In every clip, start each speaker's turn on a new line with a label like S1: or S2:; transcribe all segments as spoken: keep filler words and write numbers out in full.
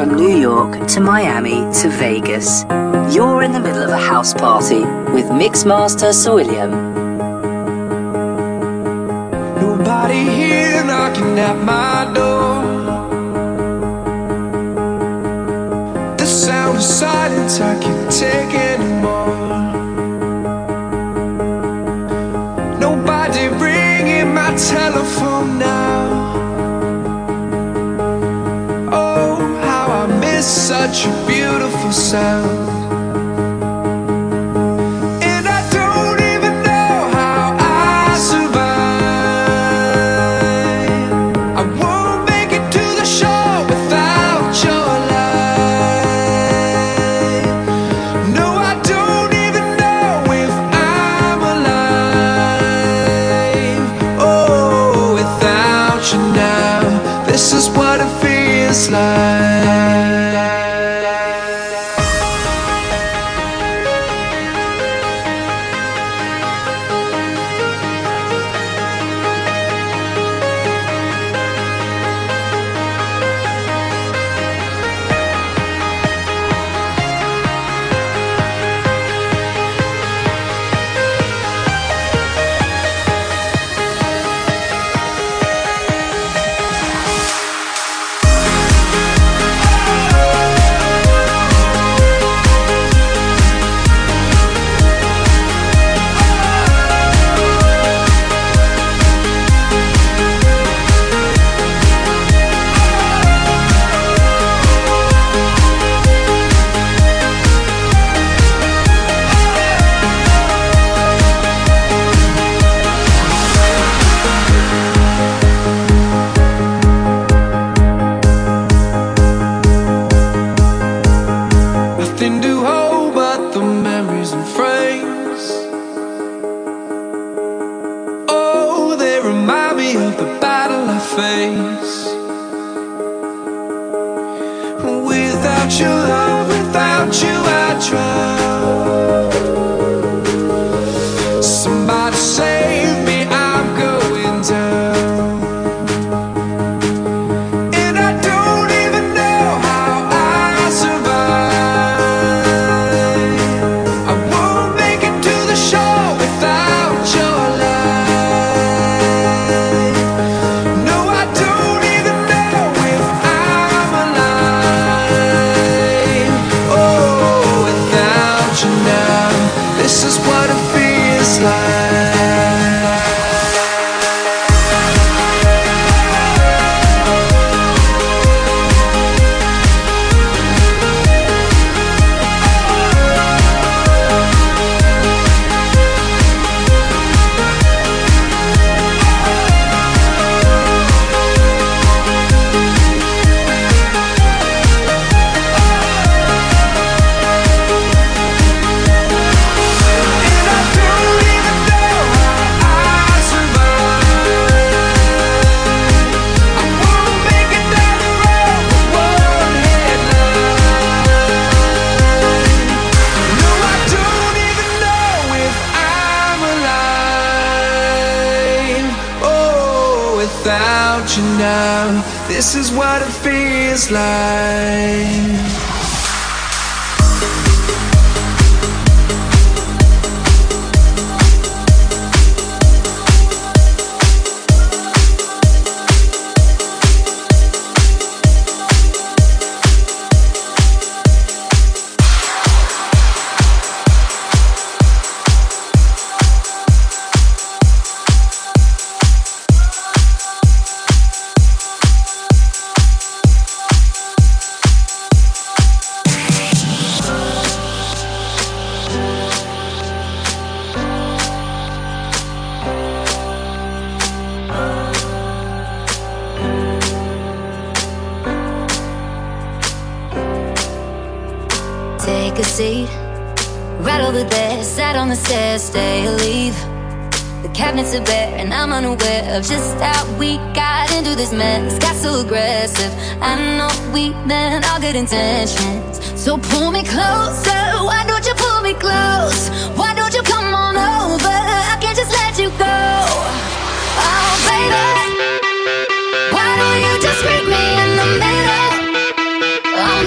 S1: From New York to Miami to Vegas, you're in the middle of a house party with Mixmaster Sir William.
S2: Nobody here knocking at my door. The sound of silence I can't take anymore. Nobody ringing my telephone now. Such a beautiful sound. And I don't even know how I survive. I won't make it to the shore without your light. No, I don't even know if I'm alive. Oh, without you now, this is what it feels like. This is what it feels like.
S3: Take a seat, right over there. Sat on the stairs, stay or leave. The cabinets are bare and I'm unaware of just how we got into this mess. Got so aggressive, I know we meant all good intentions. So pull me closer, why don't you pull me close? Why don't you come on over, I can't just let you go. Oh baby, why don't you just meet me in the middle? Oh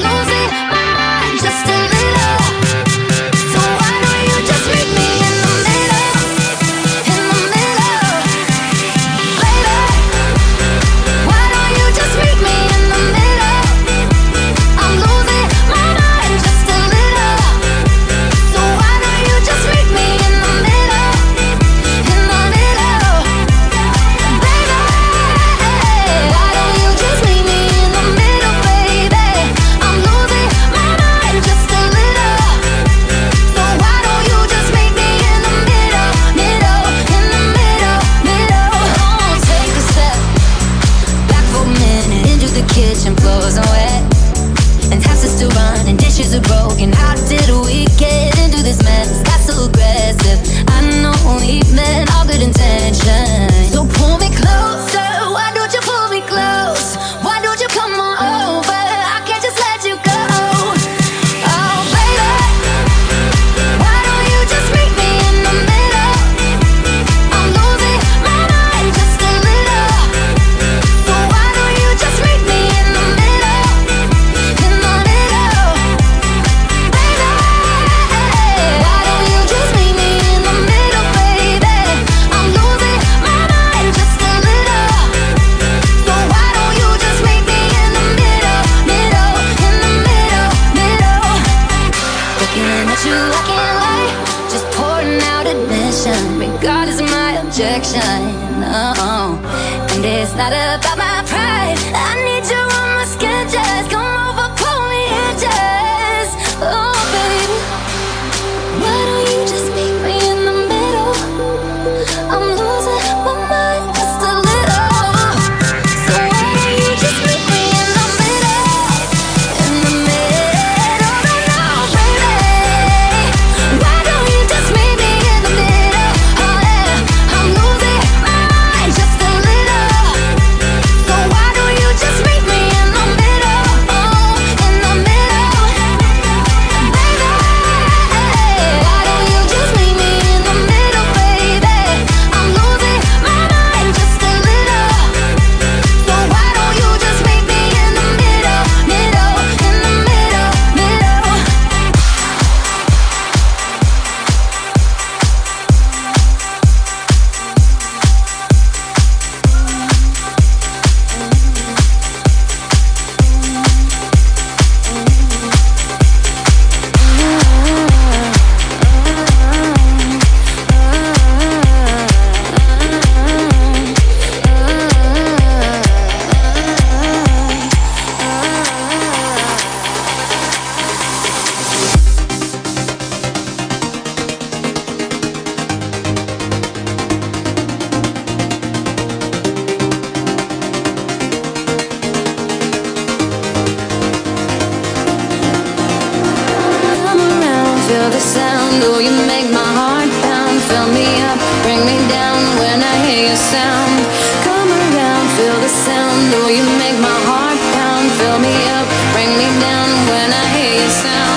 S3: staring at you, I can't lie. Just pouring out admission, regardless of my objection. Oh, and it's not about my pride. I need you on my skin, just come over, pull me in, just. Oh, baby, why don't you just meet me in the middle? I'm losing my mind just a little. So why don't you just meet me in the middle? In the middle, no, no, baby. Why don't you just meet me in the middle? Oh yeah, I'm losing my mind just a little. So why don't you just meet me in the middle? Oh, in the middle, baby. Why don't you just meet me in the middle, baby? I'm losing my mind just a little. So why don't you just meet me in the middle, middle, in the middle, middle? Come around, feel the sound. Oh, you make my heart pound. Fill me up, bring me down when I hear your sound. Come around, feel the sound. Oh, you make my heart pound. Fill me up, bring me down when I hear your sound.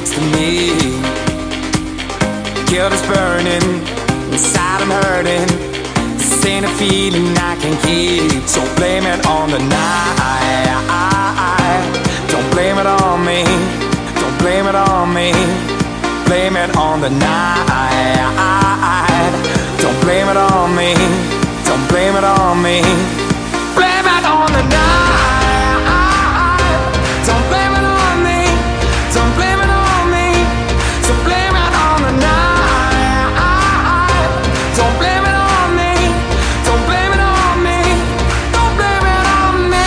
S4: next to me. Guilt is burning, inside I'm hurting. This ain't a feeling I can keep, so blame it on the night. Don't blame it on me, don't blame it on me. Blame it on the night. Don't blame it on me, don't blame it on me. Blame it on the night. Don't blame it on me, don't blame it on me. So blame it on the night. Don't blame it on me, don't blame it on me. Don't blame it on me.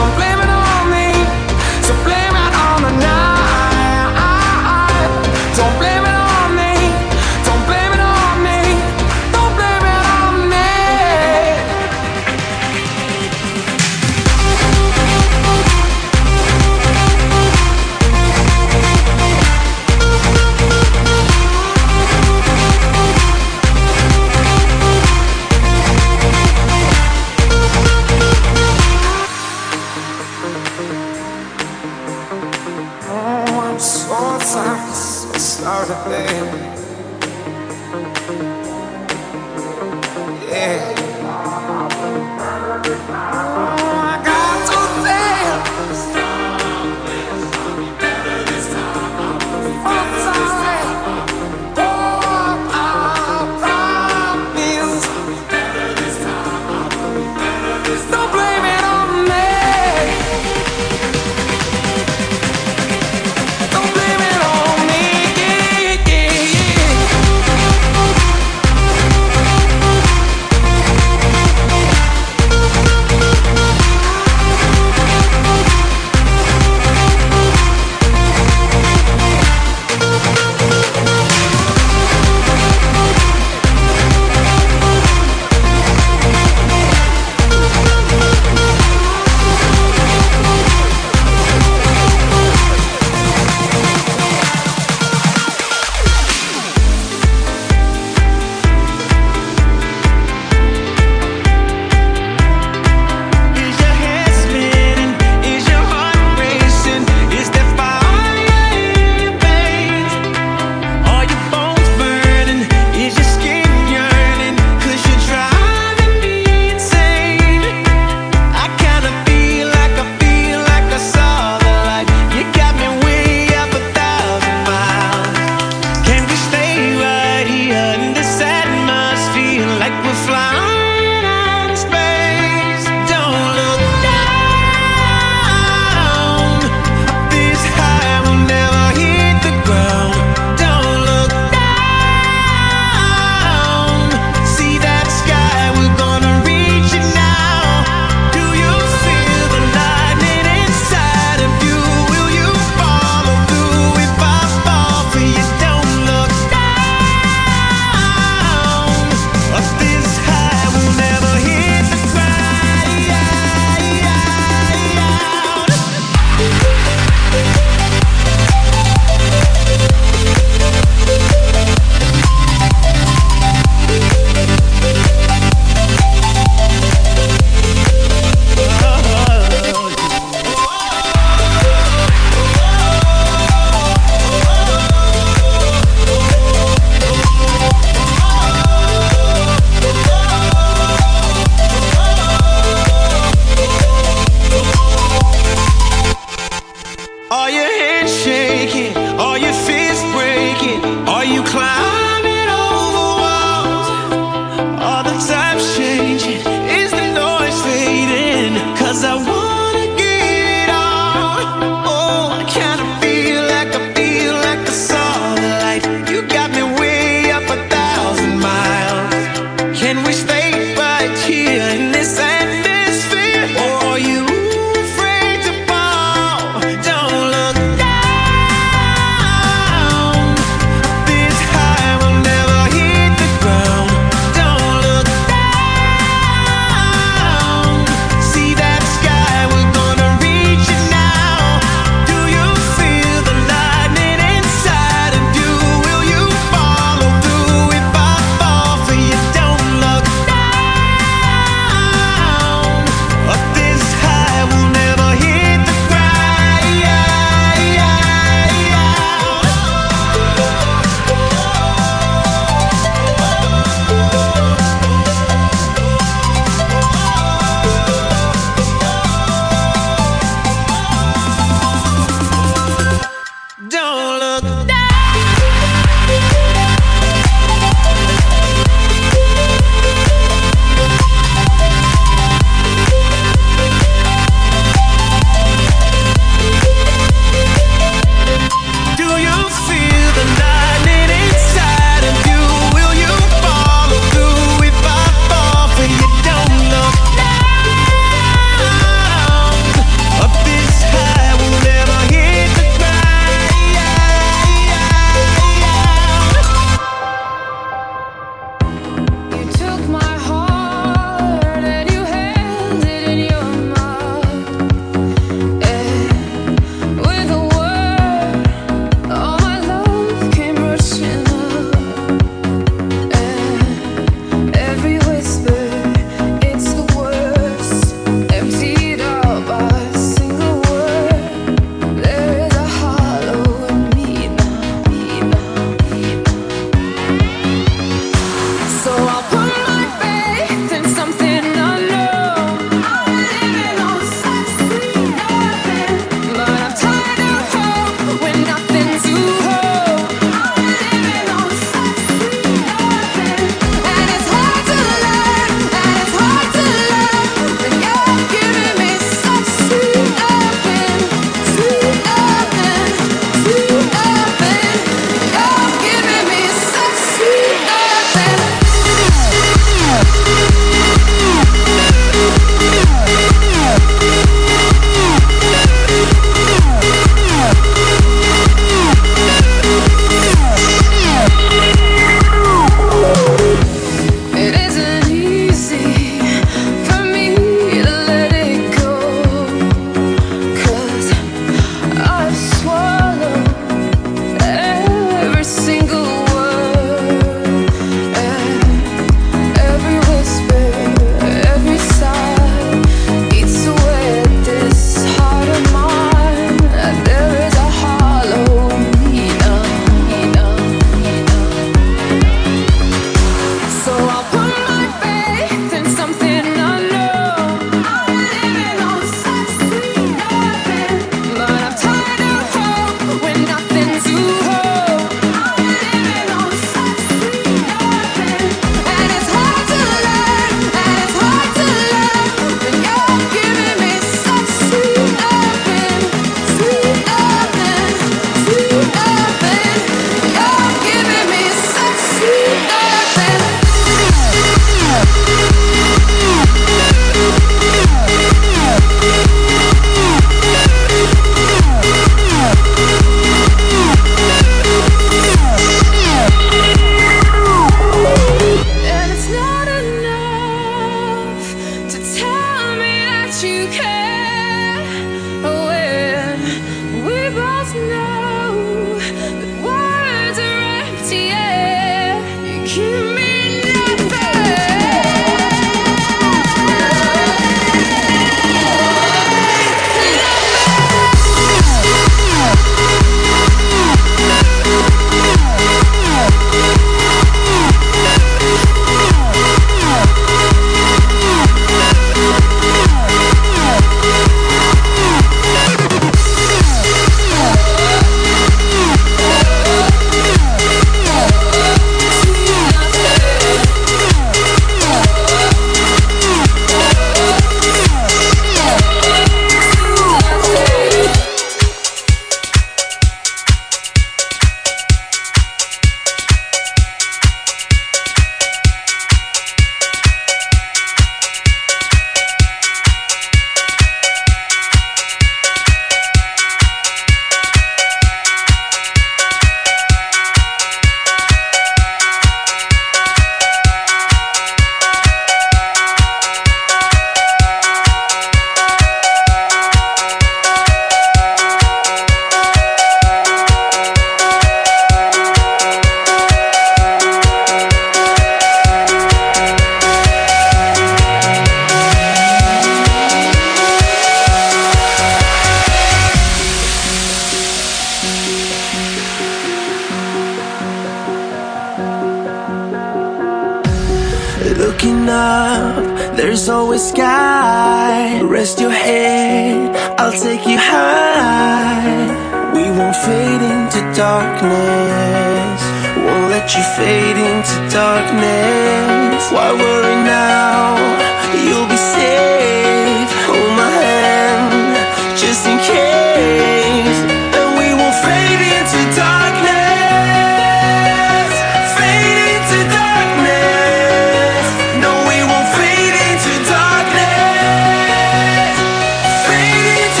S2: Looking up, there's always sky. Rest your head, I'll take you high. We won't fade into darkness, won't let you fade into darkness. Why worry now? You'll be safe. Hold my hand, just in case. And we won't fade into darkness, fade into darkness. No, we won't fade into darkness, fade into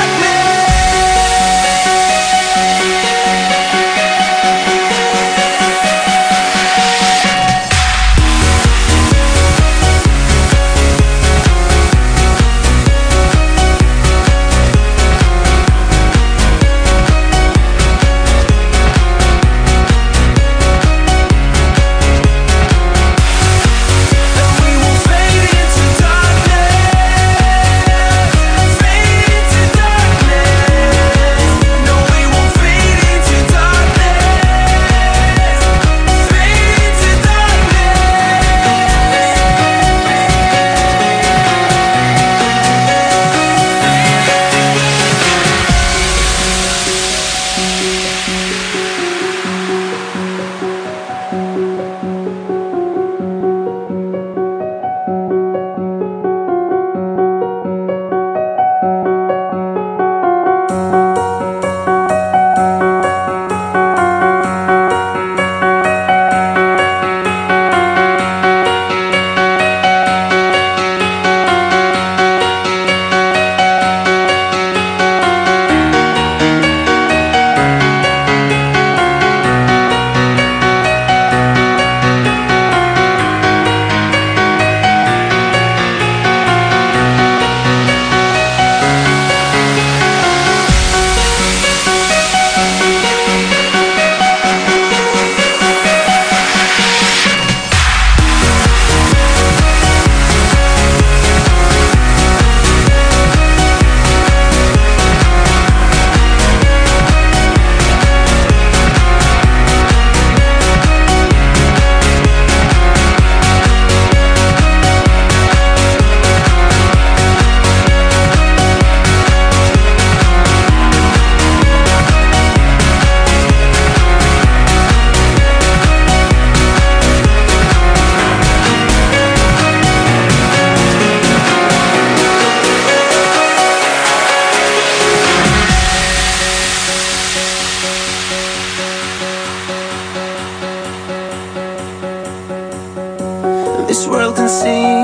S2: this world can seem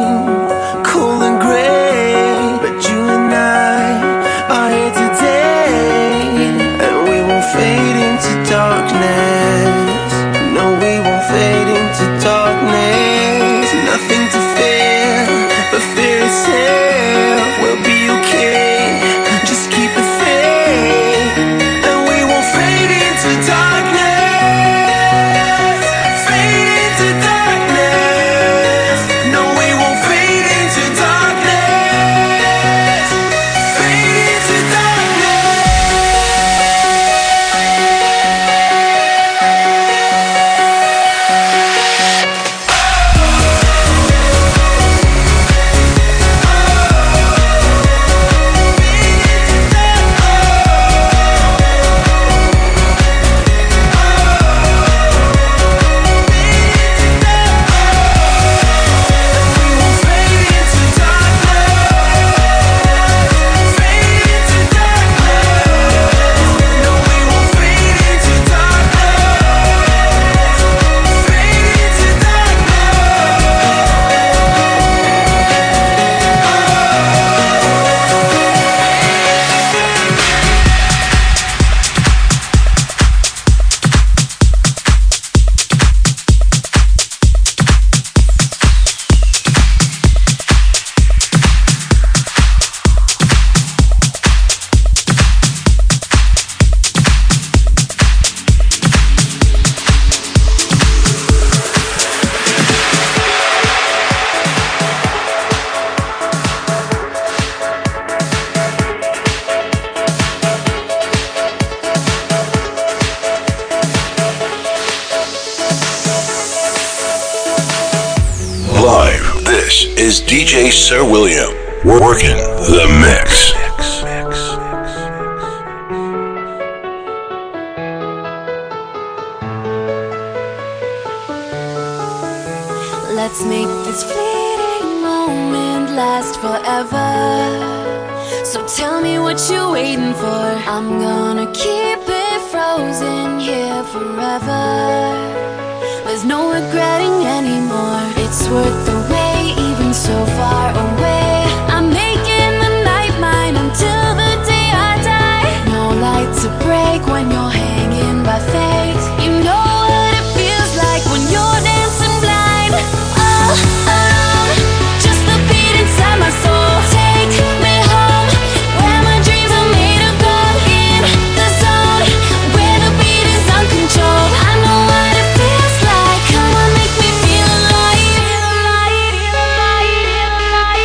S2: cold and gray, but you and I are here today, and we won't fade into darkness. No, we won't fade into darkness. Nothing to fear but fear itself. We'll be okay, just keep the faith, and we won't fade into darkness, fade into darkness. No, we won't fade
S5: This is D J Sir William, working the mix.
S3: Let's make this fleeting moment last forever. So tell me what you're waiting for. I'm gonna keep it frozen here forever. There's no regretting anymore. It's worth the wait, even so far away. I'm making the night mine until the day I die. No light to break when you're hanging by fate. You know what it feels like when you're dancing blind. All around, just the beat inside my soul. Take me home, where my dreams are made of gold. In the zone, where the beat is uncontrolled. I know what it feels like. Come on, make me feel alive.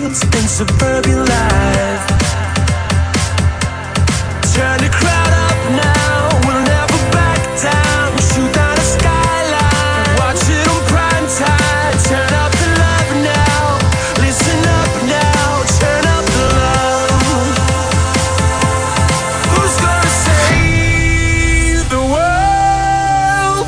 S2: fields and suburban life. Turn the crowd up now, we'll never back down. Shoot down the skyline, watch it on prime time. Turn up the love now, listen up now, turn up the love. Who's gonna save the world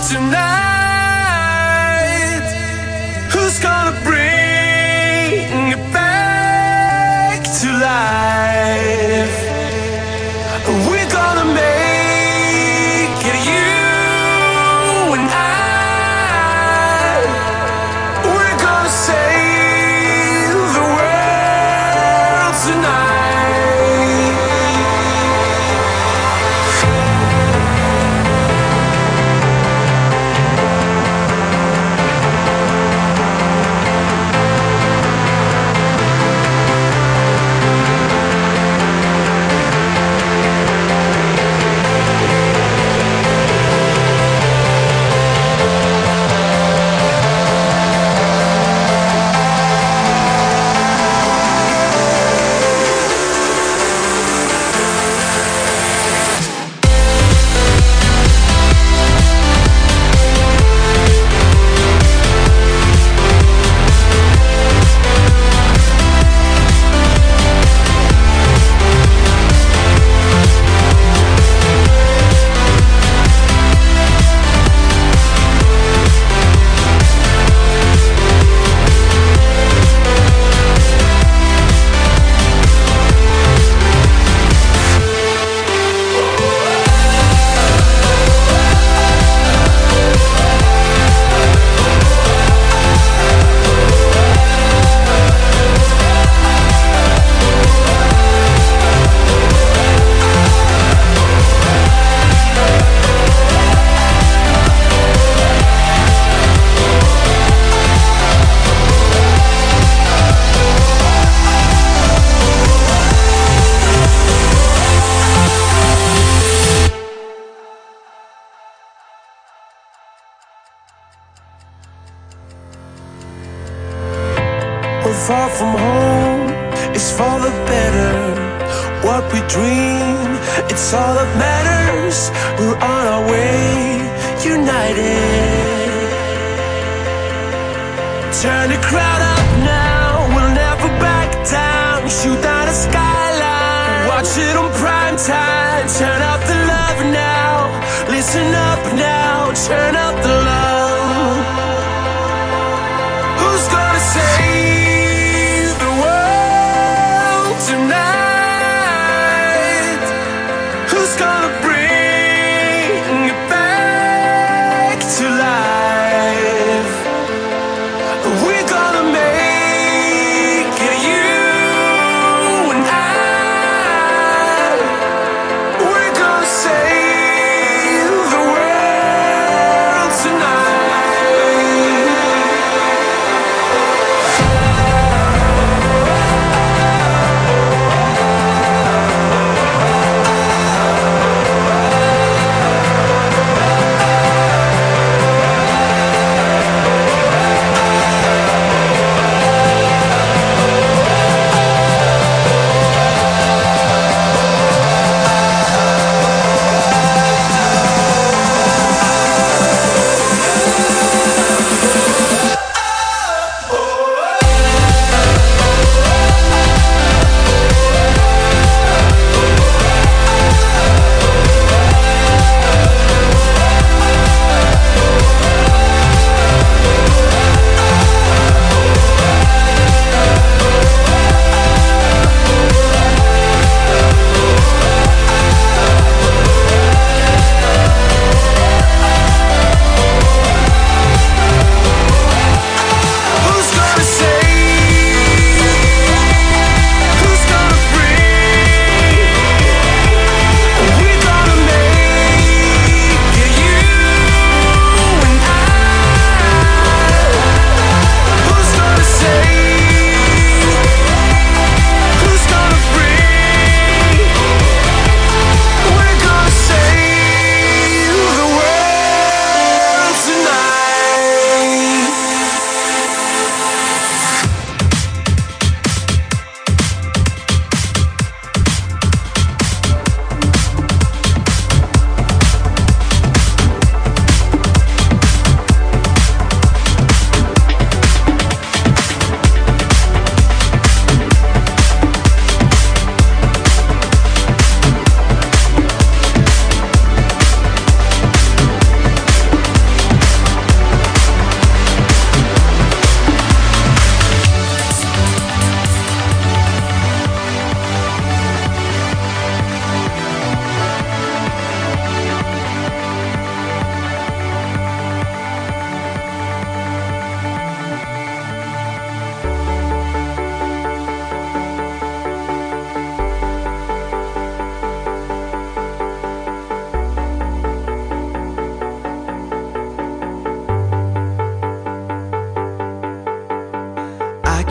S2: tonight? Who's gonna bring it back to life? We're gonna make it, you and I. We're gonna save the world tonight. We're far from home, it's for the better. What we dream, it's all that matters. We're on our way, united. Turn the crowd up now, we'll never back down. Shoot down the skyline, watch it on prime time. Turn up the love now, listen up now, turn up the love. Who's gonna save the world tonight? Who's gonna bring it back to life? We're gonna make it, you and I. We're gonna save the world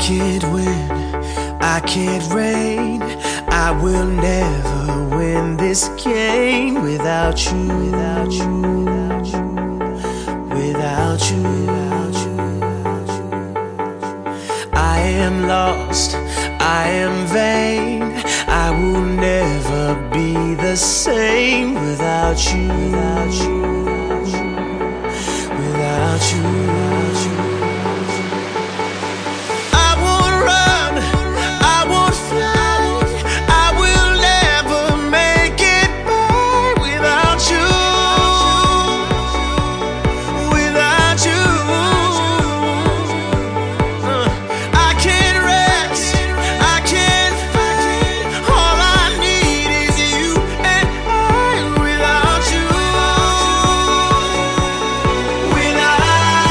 S2: can't win, I can't reign, I will never win this game without you, without you, without you, without you, without you. I am lost, I am vain, I will never be the same without you, without you, without you, without you. I won't run, I won't fly, I will never make it by without you, without you. Uh, I can't rest, I can't fight, all I need is you and I without you, without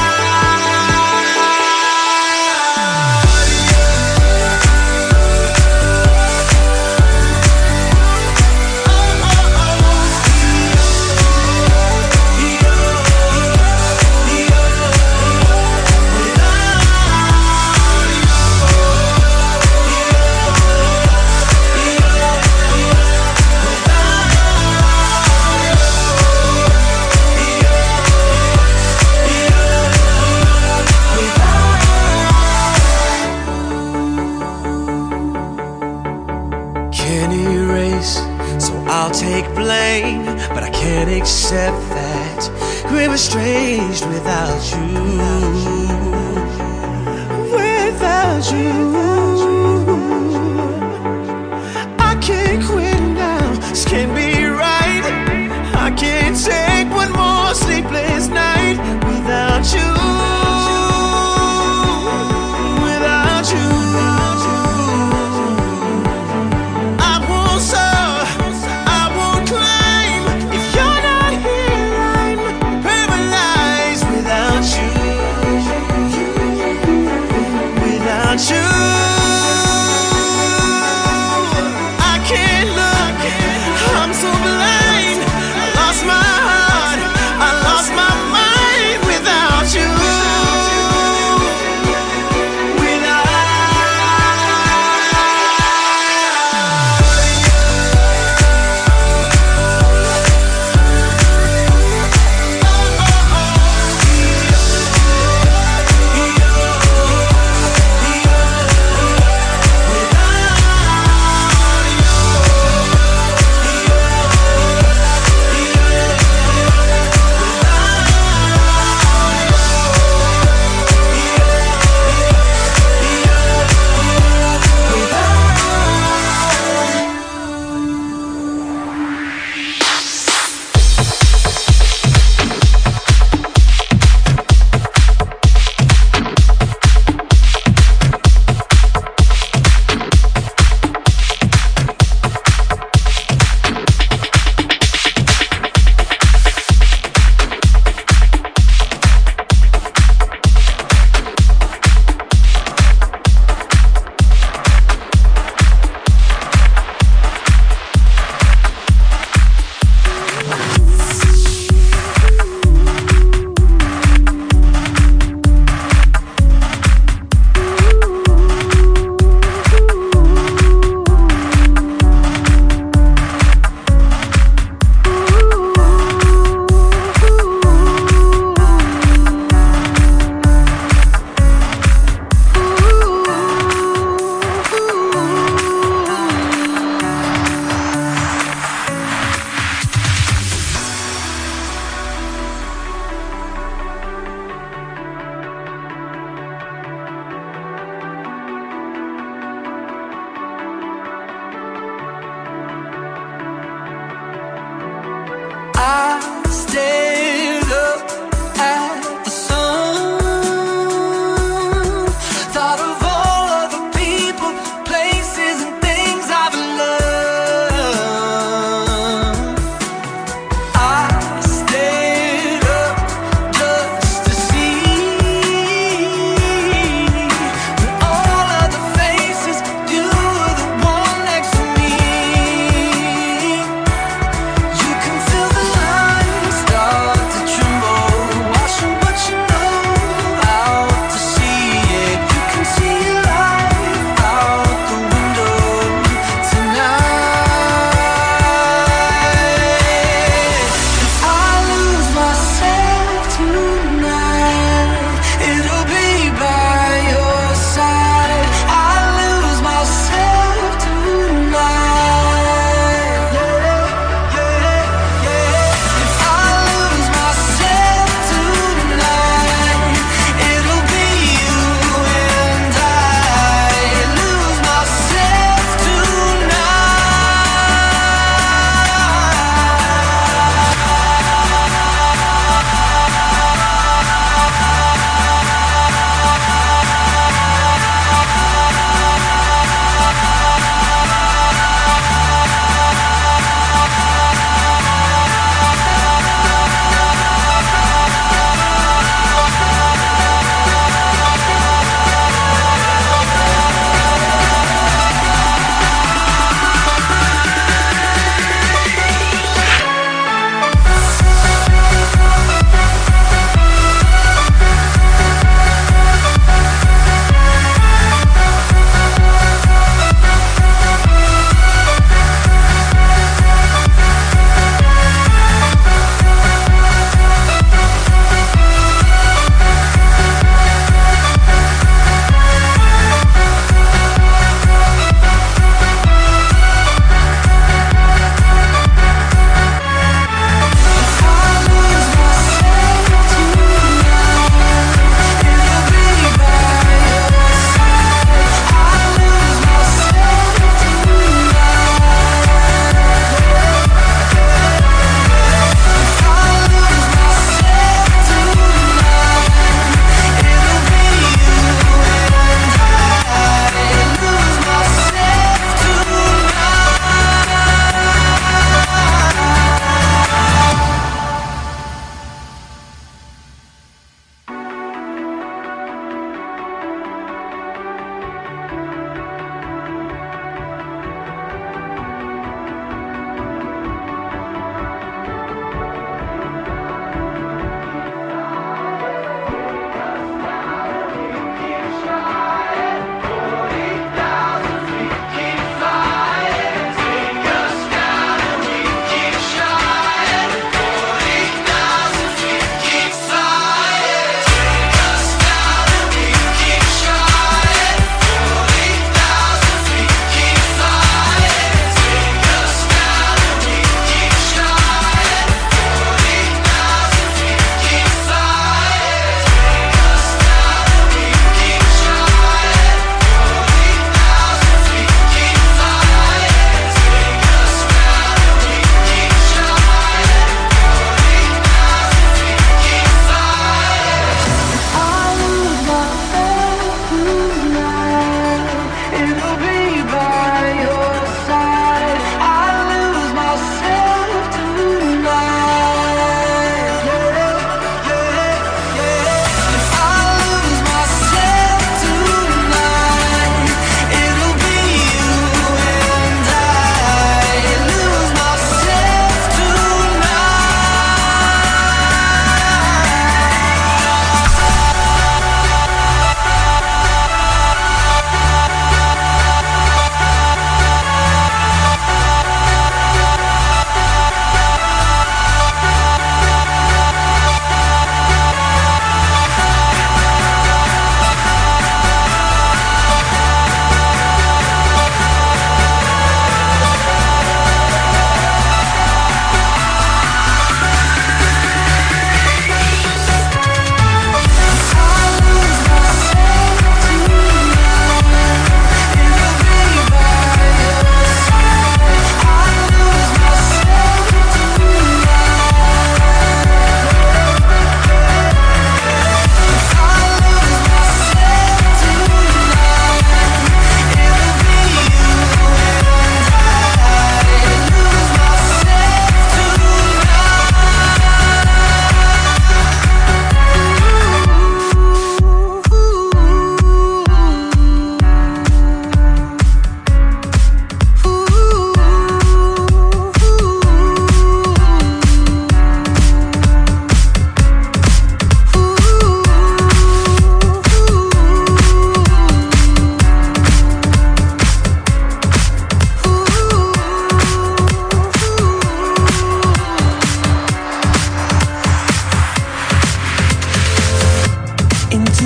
S2: can't erase, so I'll take blame, but I can't accept that we're estranged without you, without you. I can't quit now, this can't be right, I can't take one more sleepless night without you, without you. I won't soar, I won't climb, if you're not here I'm paralyzed without you, without you. I can't look, I'm so blind, I lost my heart, I lost my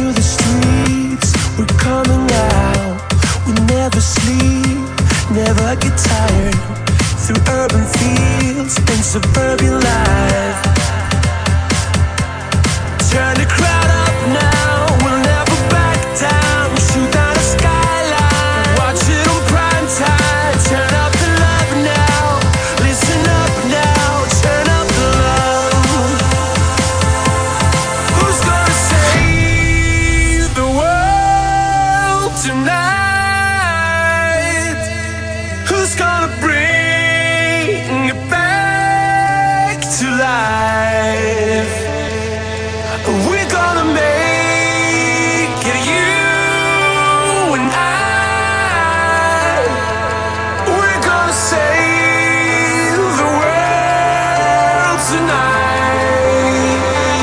S2: the streets, we're coming out. We never sleep, never get tired. Through urban fields and suburban life. Turn the crowd up now, we'll never back down. Shoot down a skyline, watch it on prime time. Turn up the love now, listen up now. Turn up the love. Who's gonna save the world tonight? Who's gonna bring it back to life? We're gonna make it, you and I. We're gonna save the world tonight.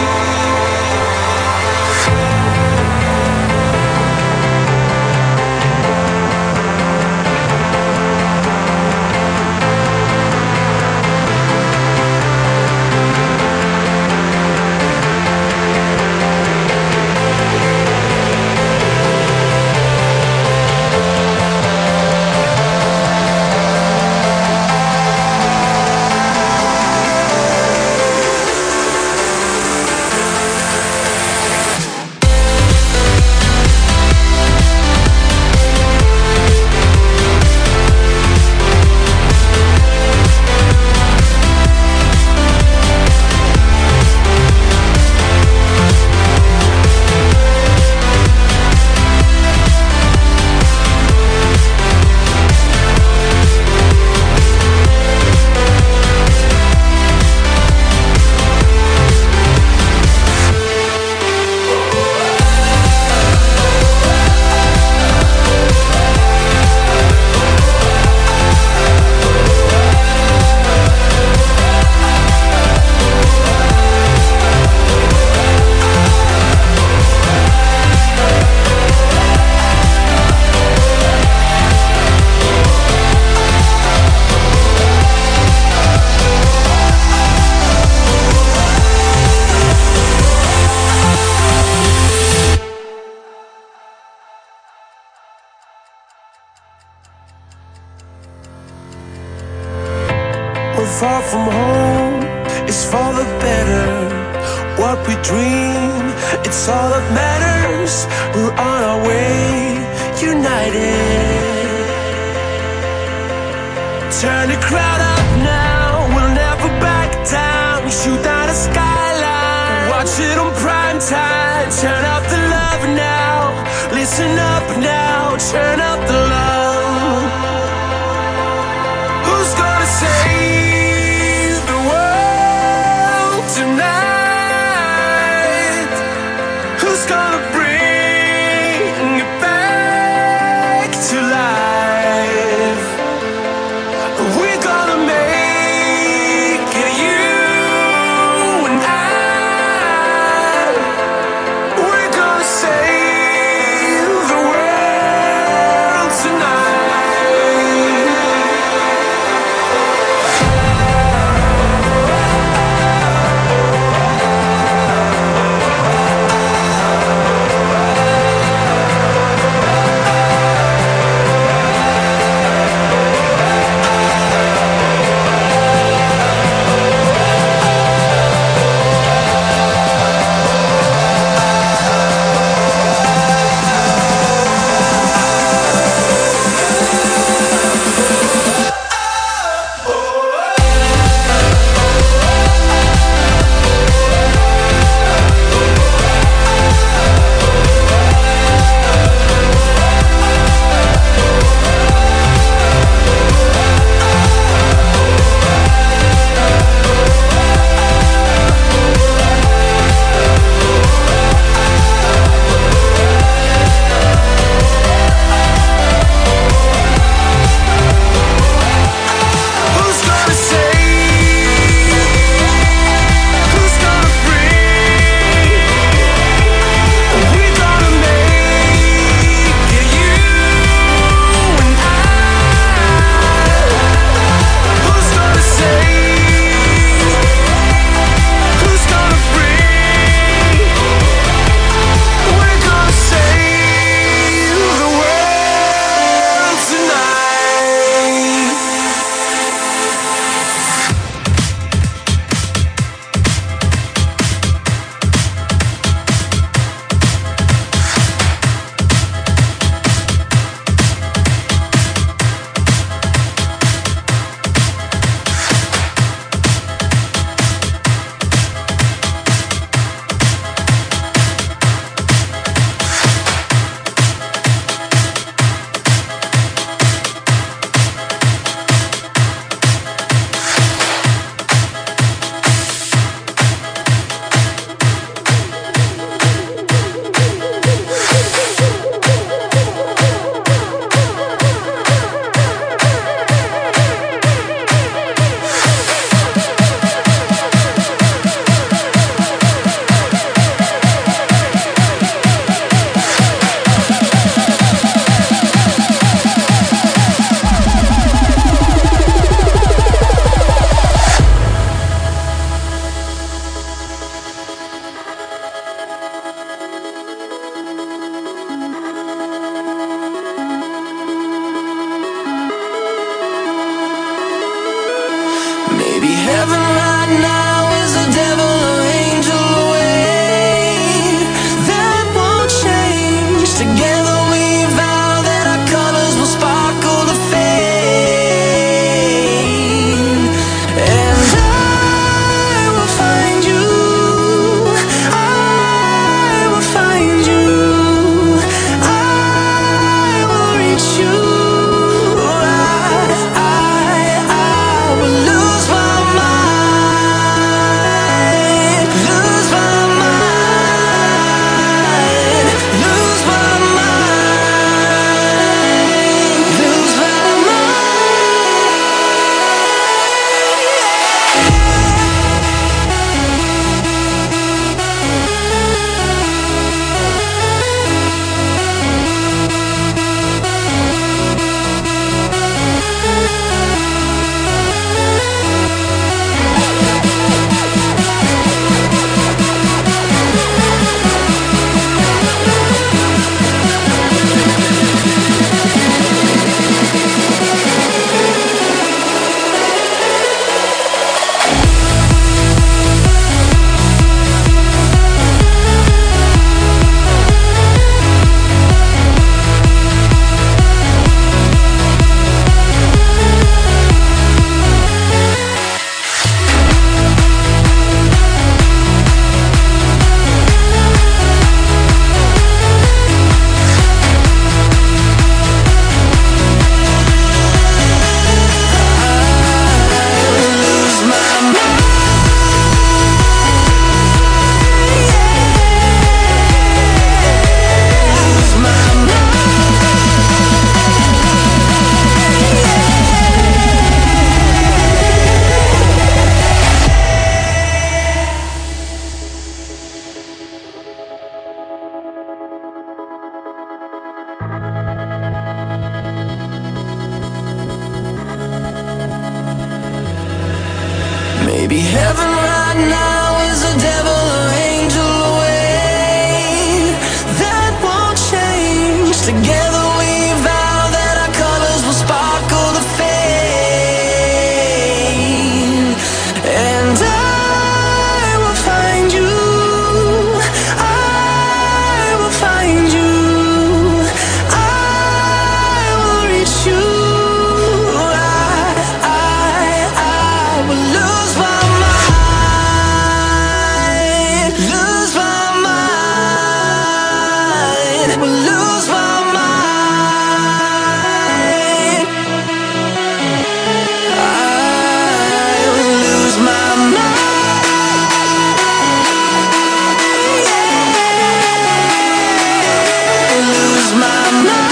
S2: We're far from home, it's for the better. What we dream, it's all that matters. We're on our way, united. Turn the crowd up now, we'll never back down. Shoot down a skyline, watch it on prime time. Turn up the love now, listen up now. Turn up the love. Who's gonna save the world tonight? Who's gonna bring it back to life? We're gonna make it, you and I. We're gonna save the world tonight. Together we vow that our colors will sparkle the fade. And I will find you, I will find you, I will reach you. I, I, I will lose my mind, lose my mind, will lose my mind. I will lose my mind. Yeah. Lose my mind.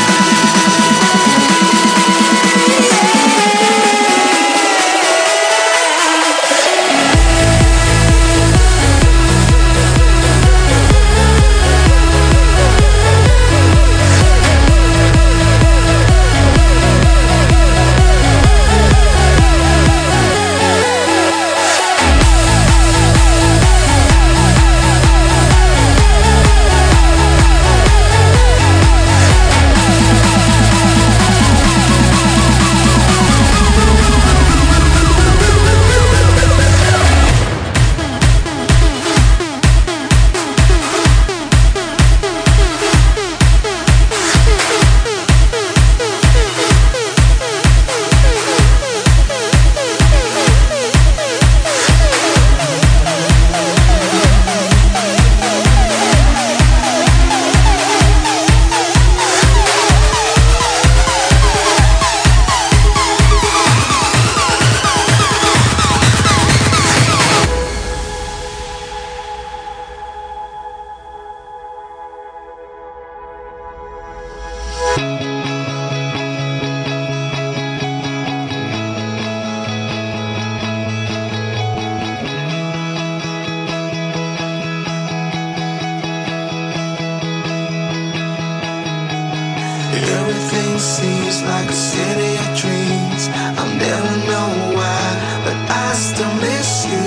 S2: Everything seems like a city of dreams. I'll never know why, but I still miss you.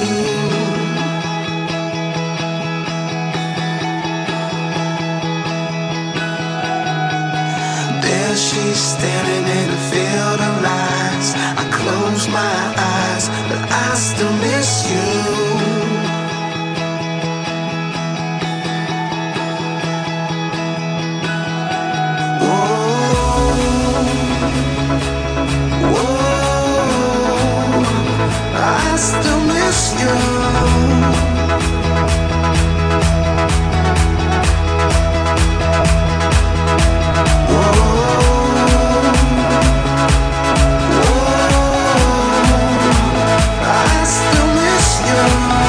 S2: There she's standing in a field of lights. I close my eyes, but I still miss you. I still miss you. Whoa, whoa, I still miss you.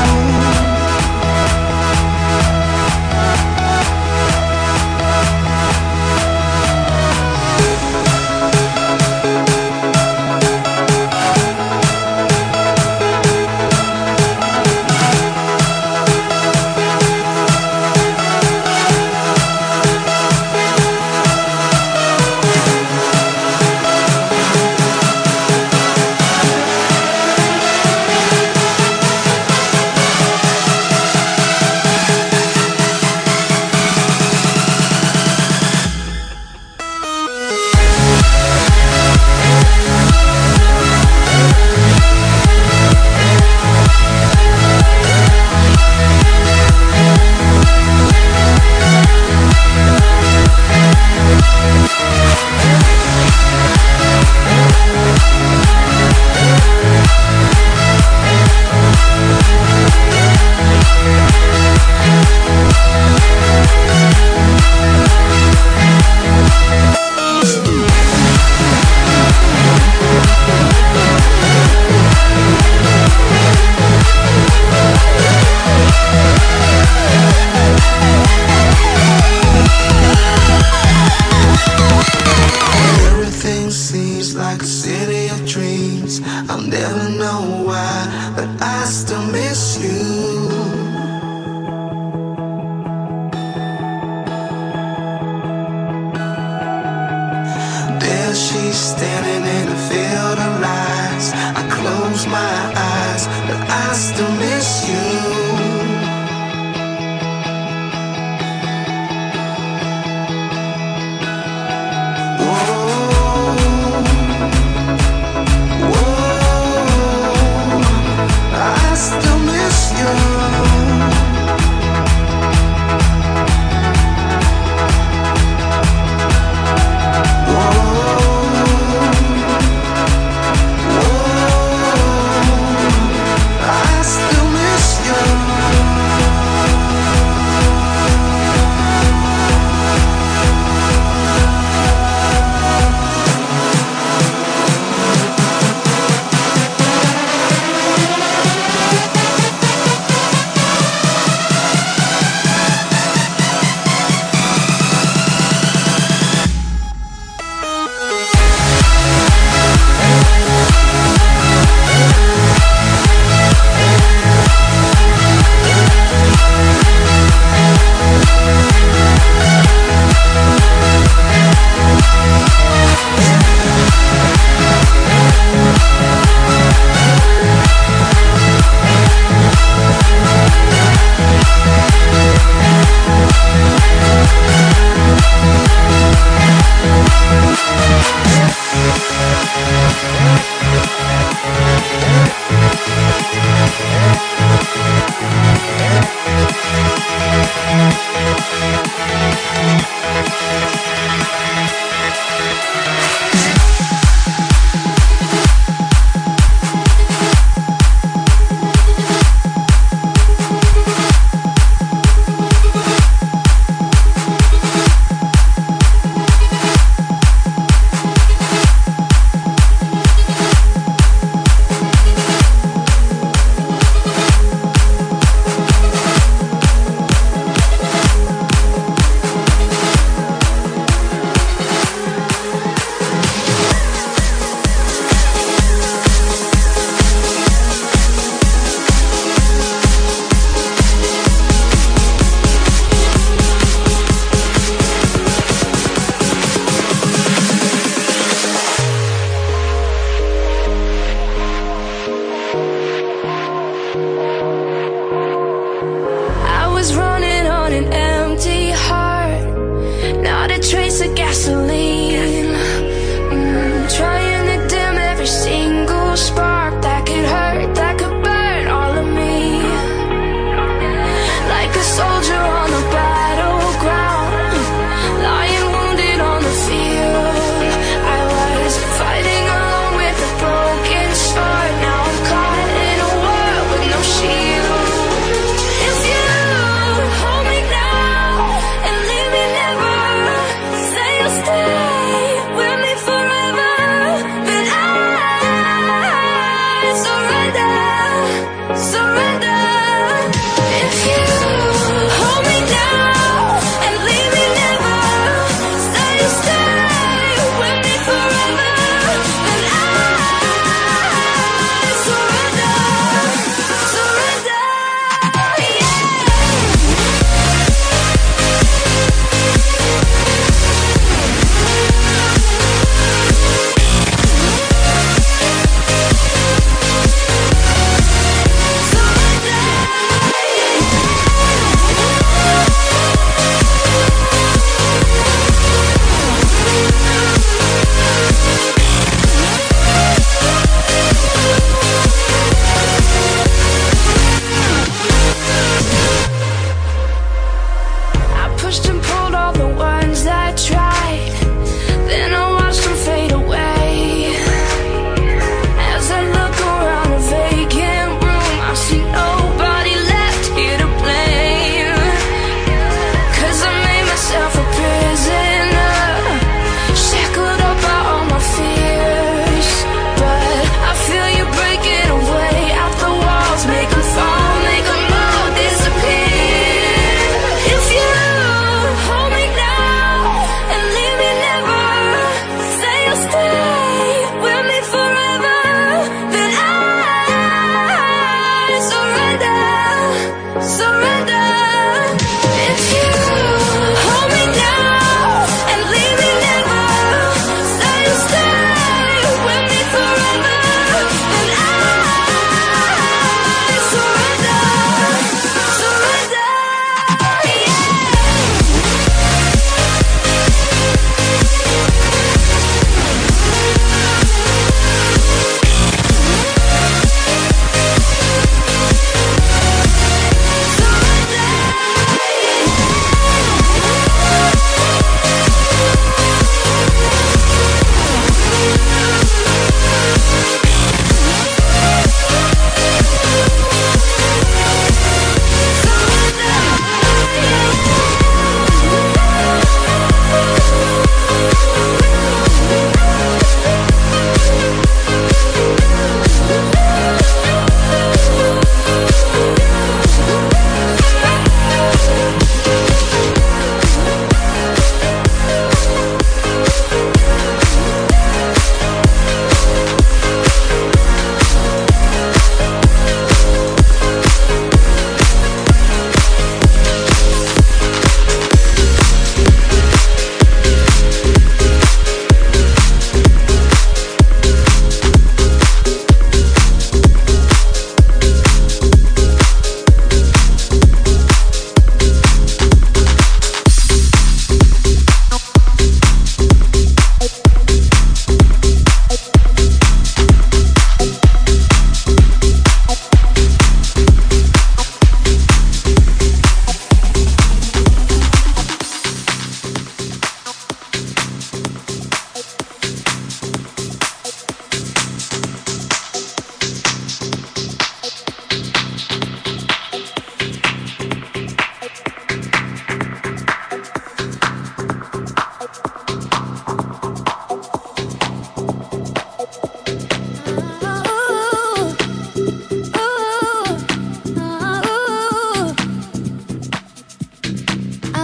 S2: she's standing in a field of lights. I close my eyes, but I still miss you.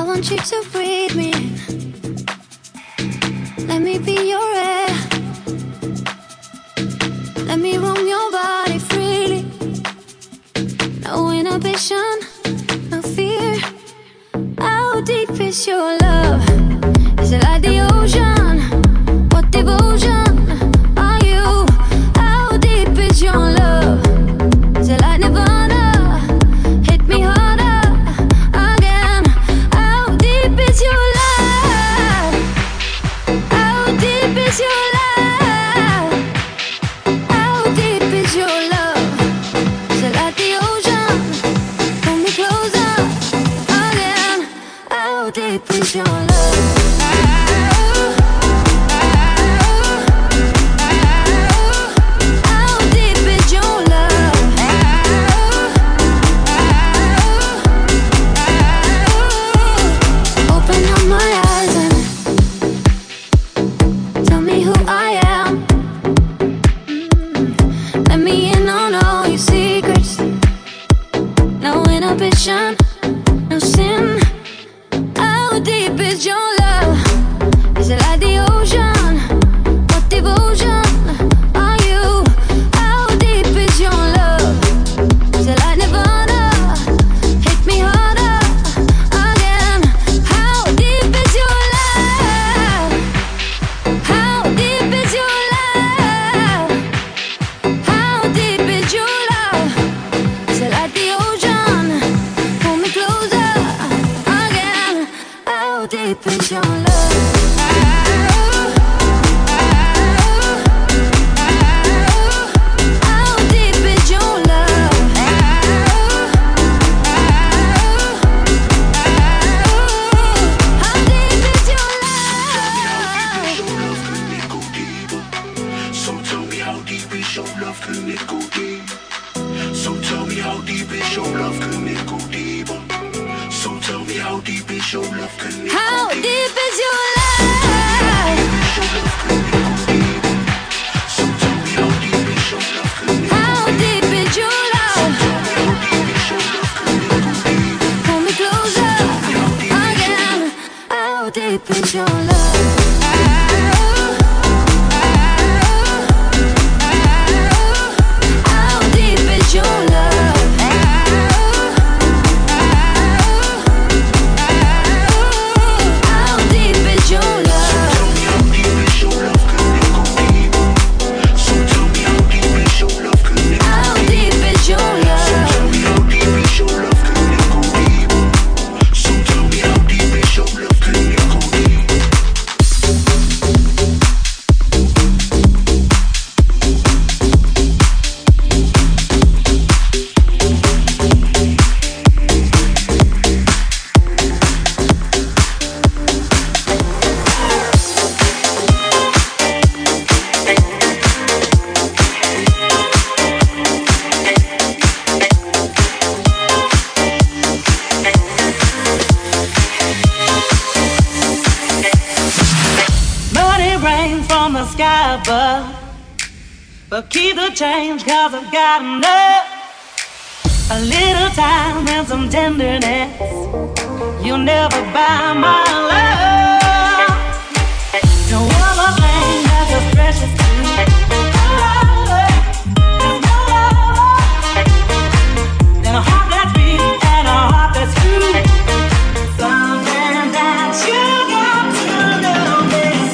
S3: want you to breathe me. Let me be your air. Let me roam your body freely. No inhibition, no fear. How deep is your love? Is it like the ocean? What devotion are you? How deep is your love? Is it like Nirvana? Hit me harder again. How deep is your love? How deep is your love? How deep is your love? Is it like the ocean? Pull me closer again. How deep is your love? No sin. How deep is your love? Is it like the ocean? What devotion are you? How deep is your love? Is it like Nirvana? Hit me harder again. How deep is your love? How deep is your love? How deep is your love? Is it like the ocean? Pull me closer again. How deep is your love? How deep is your love? How deep is your love?
S6: So tell me how deep is your love, can it go deep? So tell me how deep is your love, can it go deeper? So tell me how deep is your love, can it go deeper?
S3: How deep is your love?
S6: So tell me how deep is your love, can it go
S3: How deep is your love? Pull me closer again. How deep is your love? How deep is your love? How deep is your love?
S6: So tell me how deep is your love, can it go
S3: How deep is your love?
S6: Tell me how deep is your love, can it go deep? So tell me how deep is your love, can it go deep?
S7: Money rains from the sky above, but keep the change cause I've got enough. A little time and some tenderness, you'll never buy my love. No other thing that's as precious to me. Than a heart that's beating and a heart that's true. Something that you got to know, baby.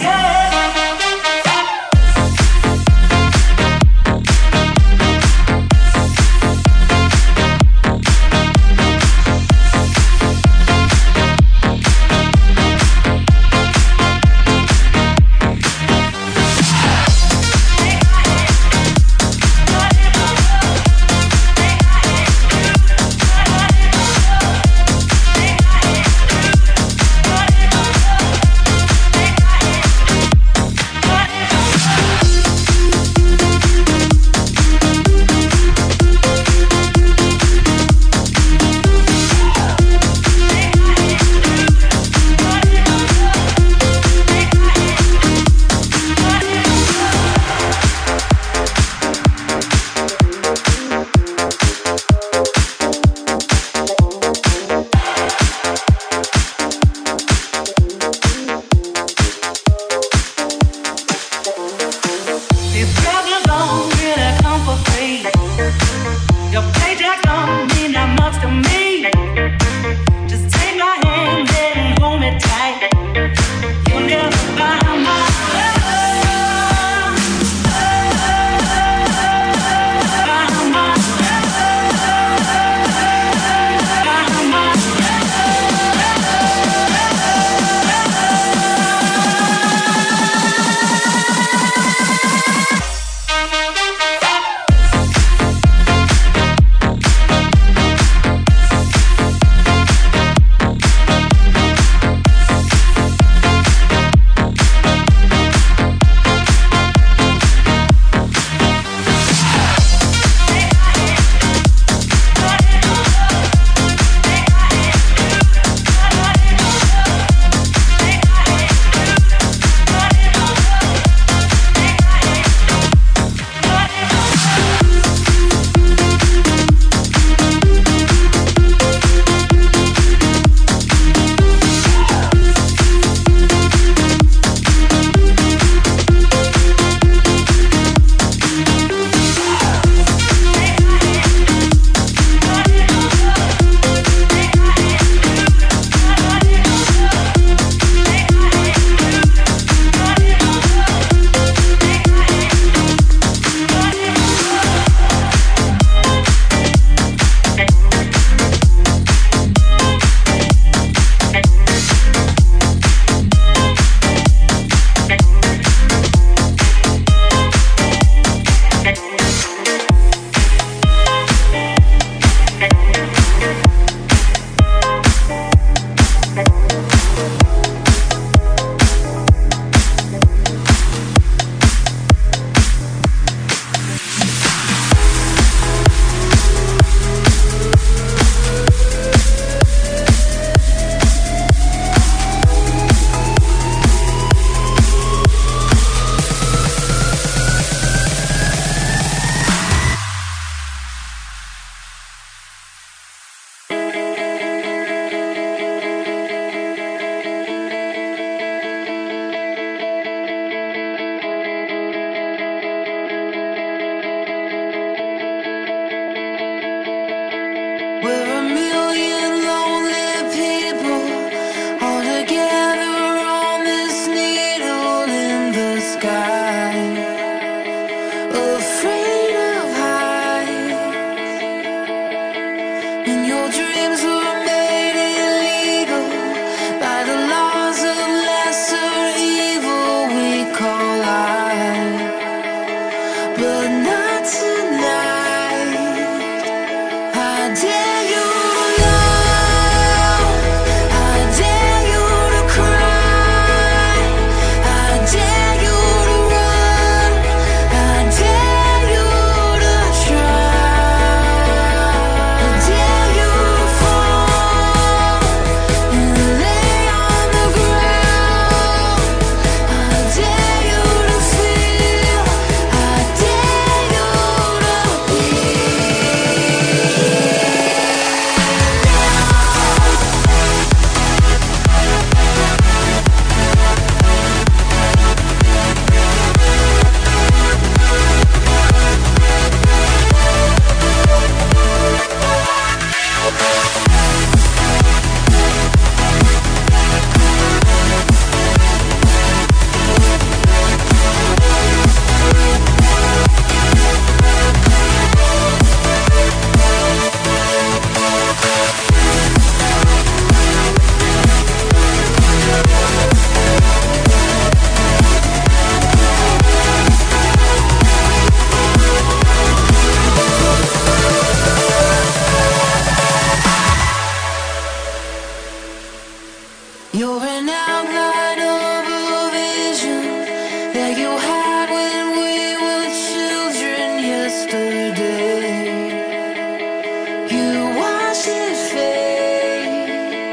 S3: You're an outline of a vision that you had when we were children yesterday. You watch it fade.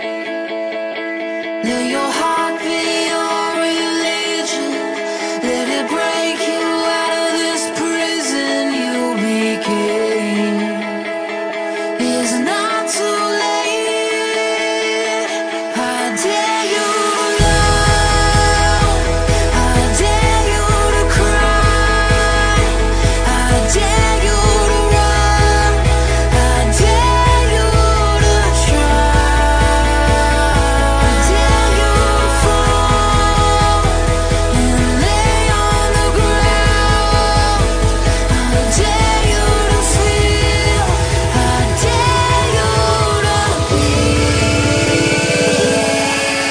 S3: Let your heart be your religion. Let it break you out of this prison you became. It's not too late. I dare you to love. I dare you to cry. I dare you to run. I dare you to try. I dare you to fall and lay on the ground. I dare you to feel. I dare you to be.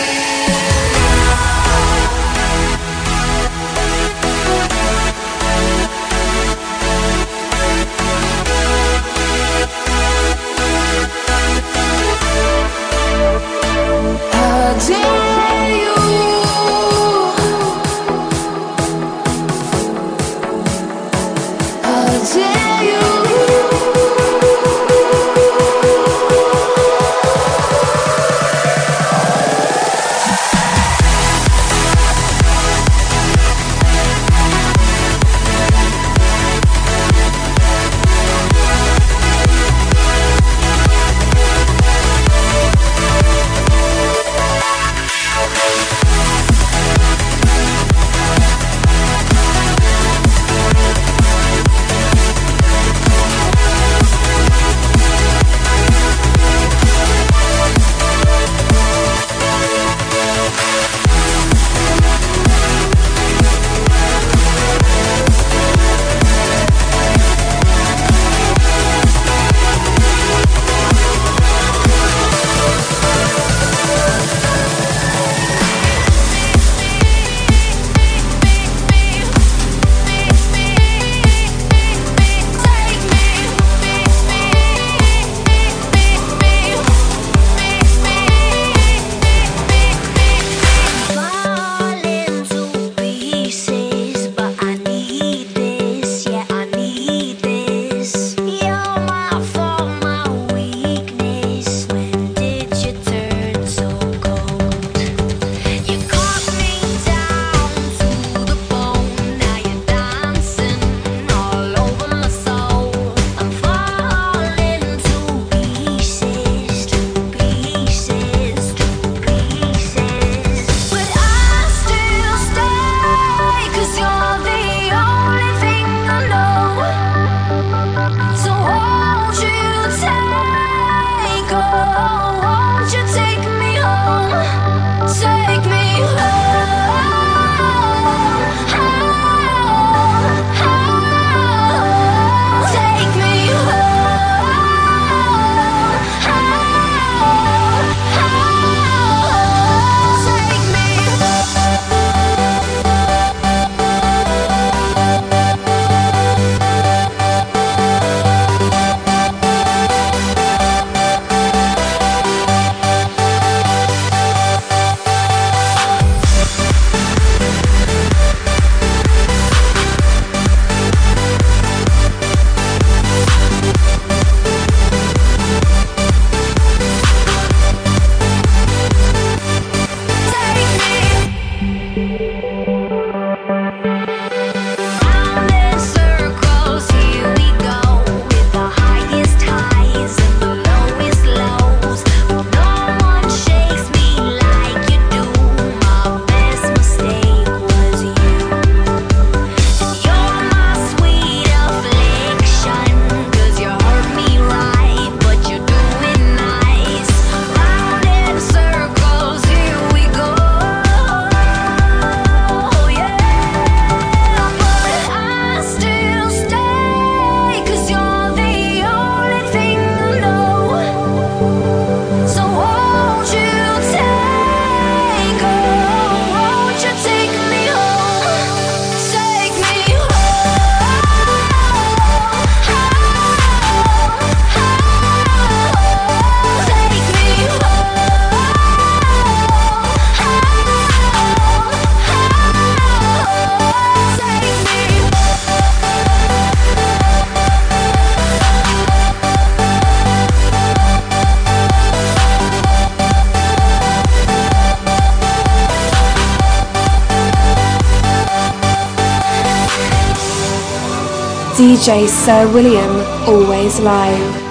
S8: D J Sir William, always live.